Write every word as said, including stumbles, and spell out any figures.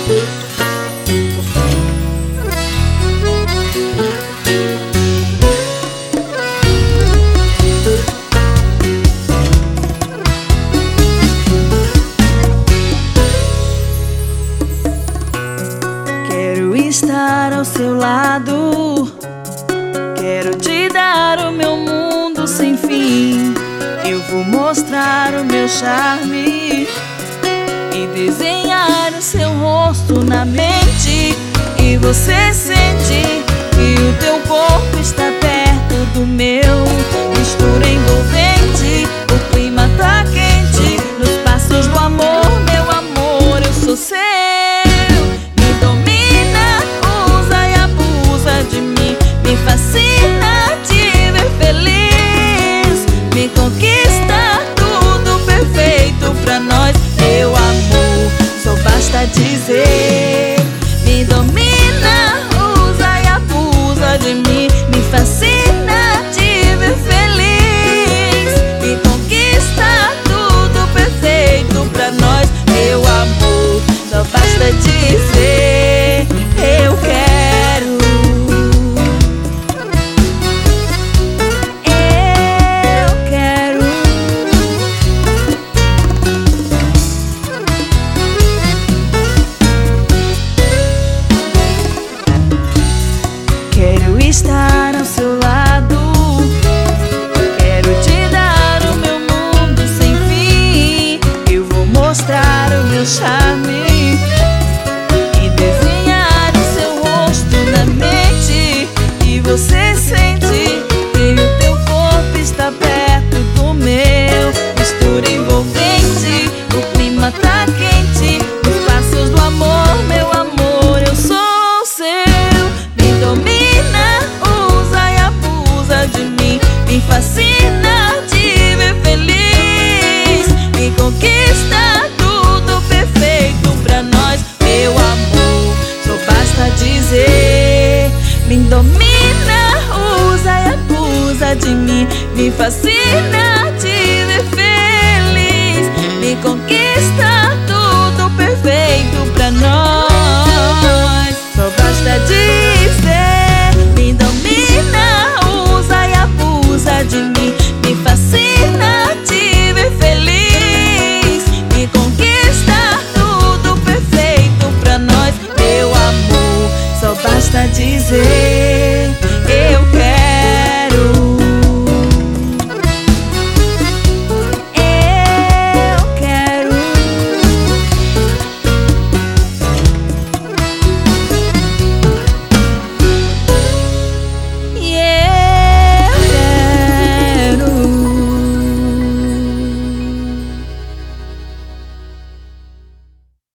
Quero estar ao seu lado, quero te dar o meu mundo sem fim. Eu vou mostrar o meu charme e desenhar o seu rosto na mente. E você sente que o teu corpo está perto do meu. Mistura envolvente, o clima tá quente. Nos passos do amor, meu amor, eu sou seu. Me domina, usa e abusa de mim. Me fascina te ver feliz. Me conquista, tudo perfeito pra nós. Meu amor, só basta dizer. Me domina, usa e abusa de mim. Me fascina te ver feliz. Me conquista, tudo perfeito pra nós. Meu amor, só basta dizer. Eu quero. Eu quero. Quero estar ao seu lado, quero te dar o meu mundo sem fim. Eu vou mostrar o meu charme e desenhar o seu rosto na mente. E você sente que o teu corpo está perto do meu. Mistura envolvente, o clima tá quente. Os passos do amor, meu amor, eu sou seu. Me domina, usa e abusa de mim. Me fascina te ver feliz. Me conquista, tudo perfeito pra nós. Meu amor, só basta dizer. Me domina, usa e abusa de mim. Me fascina